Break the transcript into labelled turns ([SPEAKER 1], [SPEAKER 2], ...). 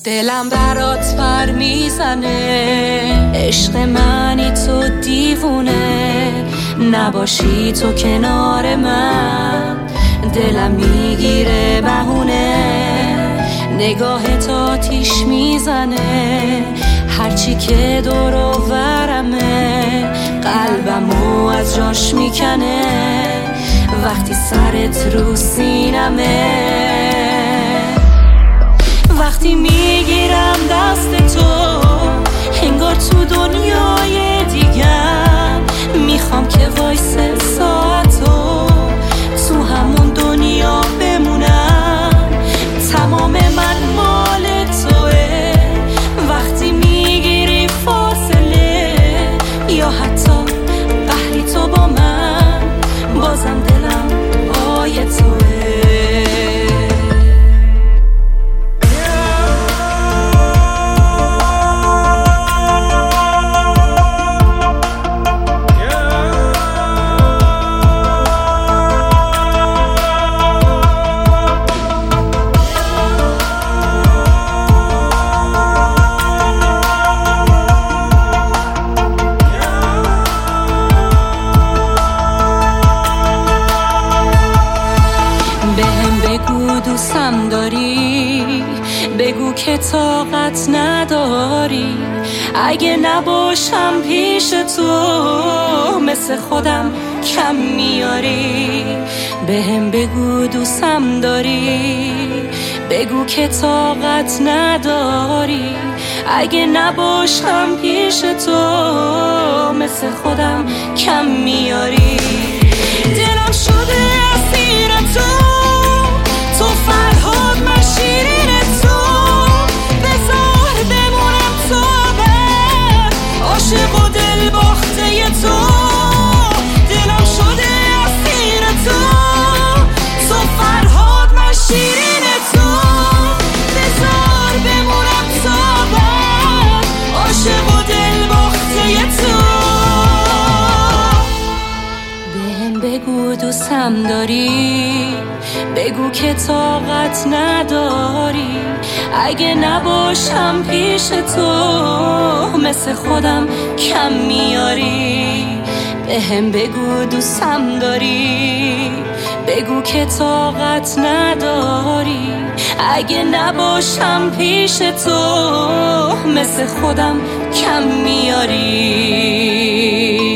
[SPEAKER 1] دلم برات پر میزنه، عشق منی تو دیوونه، نباشی تو کنار من دلم میگیره بهونه. نگاهت آتیش میزنه، هرچی که دور و برمه قلبمو از جاش میکنه وقتی سرت رو سینمه. وقتی میگیرم دست تو انگار تو دنیای دیگم، میخوام که وایس ساعتو تو همون دنیا بمونم. تمام من مال توه وقتی میگیری فاصله، یا حتی قهری تو با من بازم دلم پای توه. بگو دوستم داری، بگو که طاقت نداری، اگه نباشم پیش تو مثل خودم کم میاری. بهم بگو دوستم داری، بگو که طاقت نداری، اگه نباشم پیش تو مثل خودم کم میاری. دلم شده اسیر تو فرهاد من شیرین تو، بذار بمونم تو ابد عاشق و دل باخته تو. دلم شده اسیر تو فرهاد من شیرین تو، بذار بمونم تو ابد عاشق و دل باخته تو. بهم بگو دوستم داری، بگو که طاقت نداری، اگه نباشم پیش تو مثل خودم کم میاری. بهم بگو دوستم داری، بگو که طاقت نداری، اگه نباشم پیش تو مثل خودم کم میاری.